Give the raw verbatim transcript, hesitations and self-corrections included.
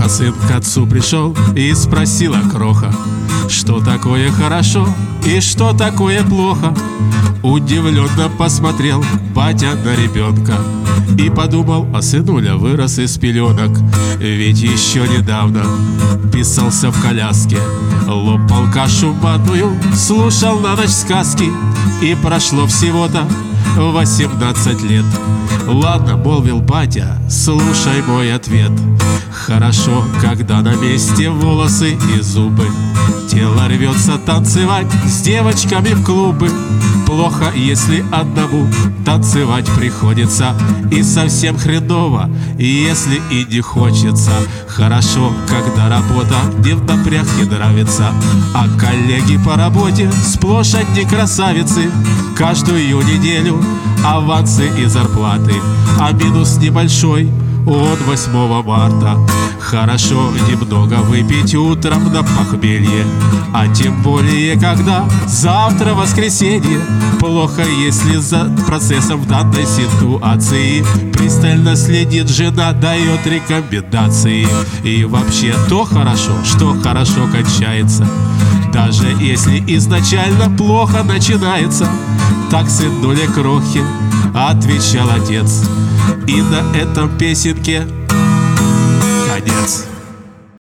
А сын к отцу пришел и спросила кроха: что такое хорошо и что такое плохо? Удивленно посмотрел батя на ребенка и подумал: а сынуля вырос из пеленок. Ведь еще недавно писался в коляске, лопал кашу матную, слушал на ночь сказки. И прошло всего-то восемнадцать лет. Ладно, молвил батя, слушай мой ответ. Хорошо, когда на месте волосы и зубы, тело рвется танцевать с девочками в клубы. Плохо, если одному танцевать приходится, и совсем хреново, если и не хочется. Хорошо, когда работа не в напряг не нравится, а коллеги по работе сплошь одни красавицы. Каждую неделю авансы и зарплаты, а минус небольшой от восьмого марта. Хорошо немного выпить утром на похмелье, а тем более, когда завтра воскресенье. Плохо, если за процессом в данной ситуации пристально следит жена, дает рекомендации. И вообще то хорошо, что хорошо кончается, даже если изначально плохо начинается. Так сынуле крохи отвечал отец, и на этом песенке конец.